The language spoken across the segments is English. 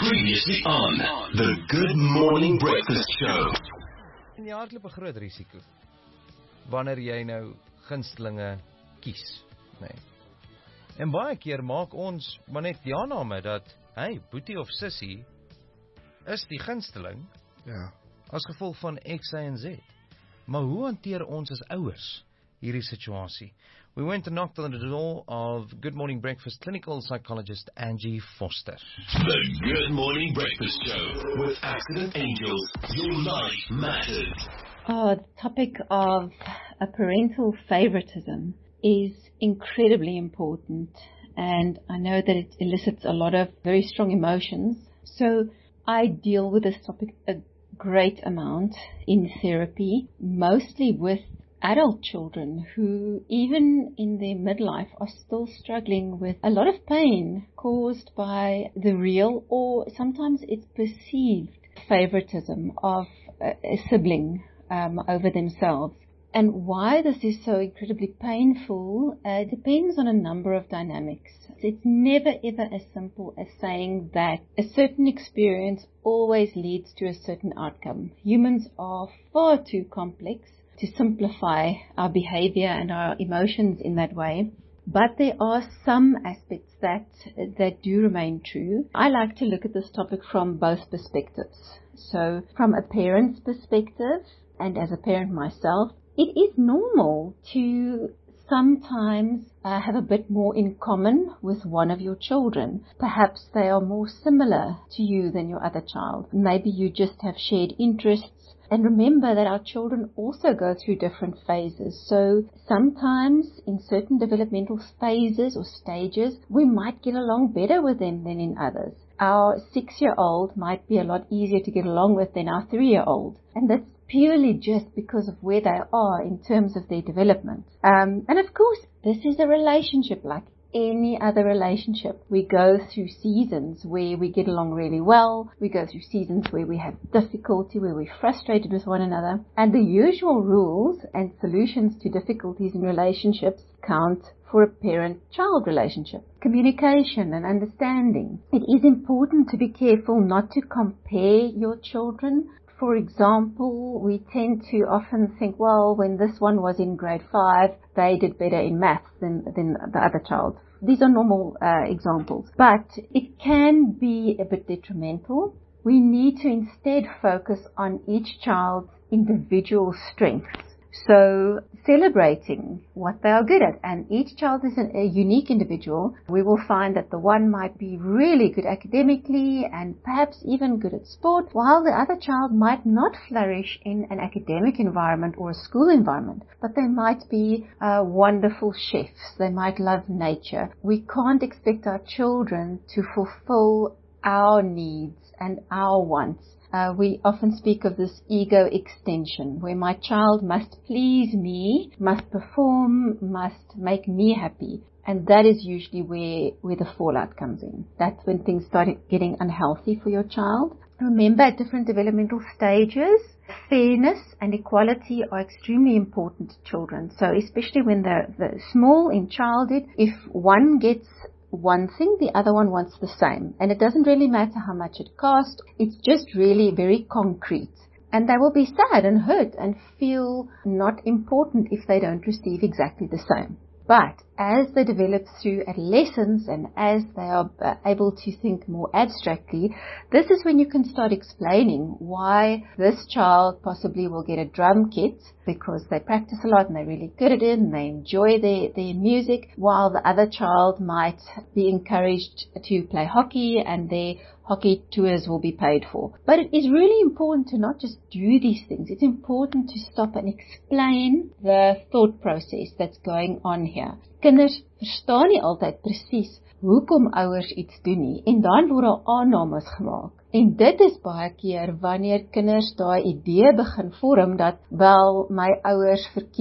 Previously on the Good Morning Breakfast Show. En jy hardloop 'n groot risiko wanneer jy nou gunstelinge kies, nee. En baie keer maak ons maar net die aanname dat, hey, boetie of sissie is die gunsteling, Ja. as gevolg van X, Y en Z. Maar hoe hanteer ons as ouers hierdie situasie? We went and knocked on the door of Good Morning Breakfast clinical psychologist Angie Foster. The Good Morning Breakfast Show with Accident Angels. Your life matters. The topic of a parental favoritism is incredibly important, and I know that it elicits a lot of very strong emotions. So I deal with this topic a great amount in therapy, mostly with adult children who, even in their midlife, are still struggling with a lot of pain caused by the real, or sometimes it's perceived, favoritism of a sibling over themselves. And why this is so incredibly painful depends on a number of dynamics. It's never ever as simple as saying that a certain experience always leads to a certain outcome. Humans are far too complex to simplify our behavior and our emotions in that way. But there are some aspects that do remain true. I like to look at this topic from both perspectives. So from a parent's perspective, and as a parent myself, it is normal to sometimes have a bit more in common with one of your children. Perhaps they are more similar to you than your other child. Maybe you just have shared interests. And remember that our children also go through different phases. So sometimes in certain developmental phases or stages, we might get along better with them than in others. Our 6-year-old might be a lot easier to get along with than our 3-year-old. And that's purely just because of where they are in terms of their development. And of course, this is a relationship like any other relationship. We go through seasons where we get along really well. We go through seasons where we have difficulty, where we're frustrated with one another. And the usual rules and solutions to difficulties in relationships count for a parent-child relationship. Communication and understanding. It is important to be careful not to compare your children. For example, we tend to often think, well, when this one was in grade 5, they did better in maths than the other child. These are normal examples, but it can be a bit detrimental. We need to instead focus on each child's individual strengths. So celebrating what they are good at, and each child is a unique individual. We will find that the one might be really good academically and perhaps even good at sport, while the other child might not flourish in an academic environment or a school environment, but they might be wonderful chefs. They might love nature. We can't expect our children to fulfill our needs and our wants. We often speak of this ego extension, where my child must please me, must perform, must make me happy. And that is usually where the fallout comes in. That's when things start getting unhealthy for your child. Remember, at different developmental stages, fairness and equality are extremely important to children. So especially when they're small in childhood, if one gets one thing, the other one wants the same. And it doesn't really matter how much it costs. It's just really very concrete. And they will be sad and hurt and feel not important if they don't receive exactly the same. But as they develop through adolescence and as they are able to think more abstractly, this is when you can start explaining why this child possibly will get a drum kit because they practice a lot and they're really good at it and they enjoy their music, while the other child might be encouraged to play hockey and their hockey tours will be paid for. But it is really important to not just do these things. It's important to stop and explain the thought process that's going on here. Kinders verstaan nie altyd presies hoekom ouers iets doen nie, en dan word daar aannames gemaak. En dit is baie keer wanneer kinders daai idee begin vorm dat wel my ouers verkies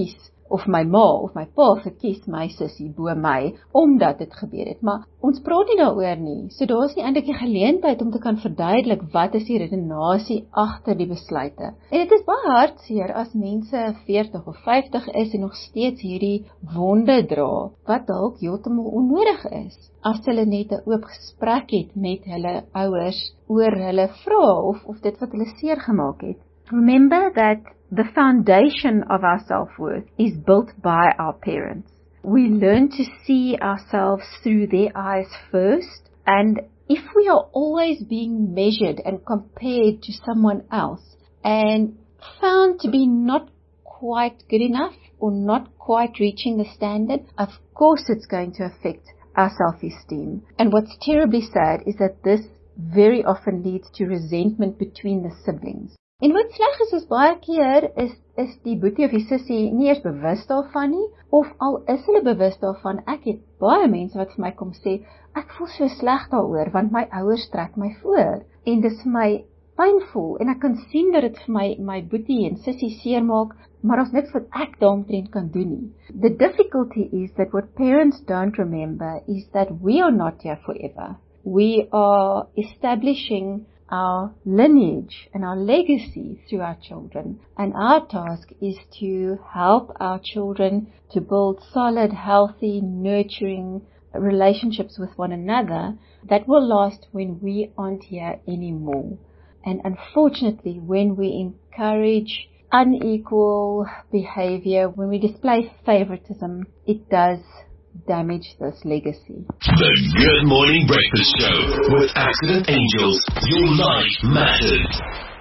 of my ma of my pa verkies my sussie bo my, omdat dit gebeur het. Maar ons praat nie daaroor nie, so daar is nie eintlik die geleentheid om te kan verduidelik wat is die redenasie agter die besluite. En dit is baie hartseer as mense 40 of 50 is en nog steeds hierdie wonde dra, wat dalk heeltemal onnodig is, as hulle net 'n oop gesprek het met hulle ouers oor hulle vrae of dit wat hulle seer gemaak het. Remember that the foundation of our self-worth is built by our parents. We learn to see ourselves through their eyes first, and if we are always being measured and compared to someone else and found to be not quite good enough or not quite reaching the standard, of course it's going to affect our self-esteem. And what's terribly sad is that this very often leads to resentment between the siblings. En wat sleg is baie keer is die boetie of die sussie nie eers bewus daarvan nie, of al is hulle bewus daarvan. Ek het baie mense wat vir my kom sê, ek voel so sleg daaroor, want my ouers trek my voor, en dis vir my pynvol, en ek kan sien dat dit vir my boetie en sussie seermaak, maar ons niks wat ek daaromtrent kan doen nie. The difficulty is that what parents don't remember is that we are not here forever. We are establishing our lineage and our legacy through our children. And our task is to help our children to build solid, healthy, nurturing relationships with one another that will last when we aren't here anymore. And unfortunately, when we encourage unequal behavior, when we display favoritism, it does damage this legacy. The Good Morning Breakfast Show with Accident Angels. Your life matters.